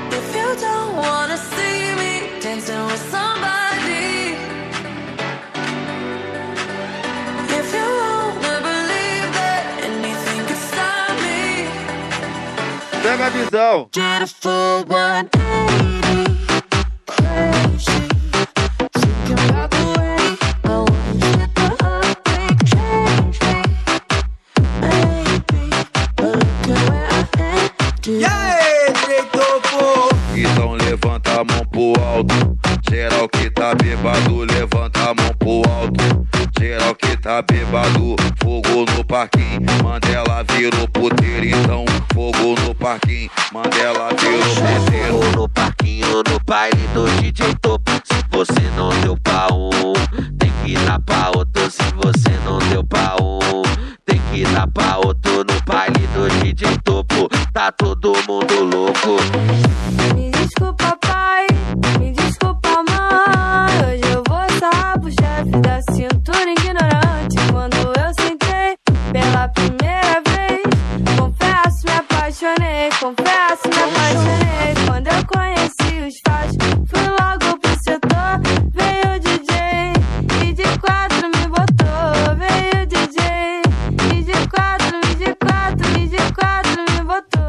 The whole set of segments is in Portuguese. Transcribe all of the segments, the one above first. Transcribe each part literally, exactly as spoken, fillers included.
If you don't wanna see me dancing with somebody, if you wanna believe that anything can stop me, pega a visão. get a full one eighty, crazy, thinking about the way I want you to heartbreak change me, maybe, but look at where I am today. E aí, Treitopo? Então levanta a mão pro alto. Geral que tá bêbado, levanta a mão pro alto. Geral que tá bêbado, fogo no parquinho. Mandela virou puteiro, então fogo no parquinho. Mandela virou puteiro. Fogo no parquinho, no baile do D J Topo. Se você não deu pra um, tem que dar pra outro. Se você não deu pra um, tem que dar pra outro. No baile do D J Topo, tá todo mundo louco. Me desculpa, pai, me desculpa, mãe. Hoje eu vou sarrar pro chefe da cintura ignorante. Quando eu sentei pela primeira vez, confesso, me apaixonei. Confesso, me apaixonei. Quando eu conheci os faixas, fui logo pro setor. Veio o D J e de quatro me botou. Veio o D J e de quatro, e de quatro, e de quatro me botou.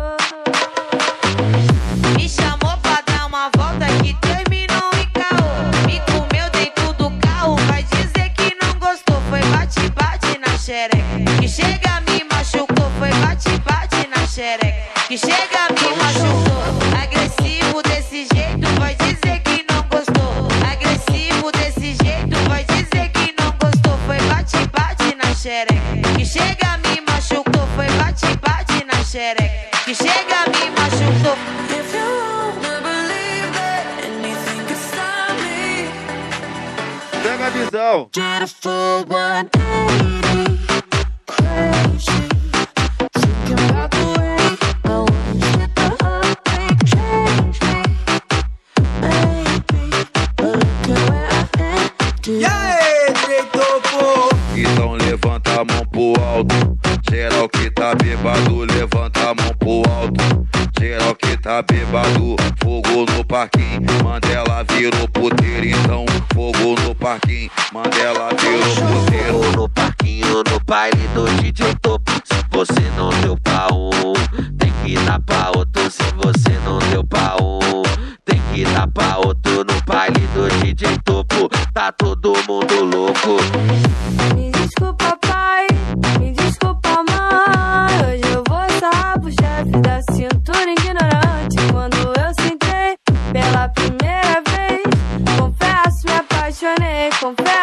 Me chamou pra dar uma volta que terminou em caô. Me comeu dentro do carro, vai dizer que não gostou. Foi bate-bate na xereca, que chega me machucou. Foi bate-bate na xereca, que chega me machucou. Agressivo desse jeito, vai dizer que não gostou. Agressivo desse jeito, vai dizer que não gostou. Foi bate-bate na xereca, que chega me machucou. Foi bate-bate na xereca, que chega me machucou. If you wanna believe that anything can stop me, Pega a visão. get a full one eighty, crazy, thinking about the way I want you to heartbreak change me, maybe, but look at where I am E today. aí, Treitopo? Então levanta a mão pro alto. Geral que tá bêbado, levanta a mão pro alto. Geral que tá bêbado, fogo no parquinho. Mandela virou puteiro, então fogo no parquinho. Mandela virou puteiro. Fogo no parquinho, no baile do D J Topo. Se você não deu pra um, tem que dar pra outro. Se você não deu pra um, tem que dar pra outro. No baile do D J Topo, tá todo mundo louco. Me desculpa, pai, me desculpa, mãe. Hoje eu vou sarrar pro chefe da cintura ignorante. Quando eu sentei pela primeira vez, confesso, me apaixonei. Confesso,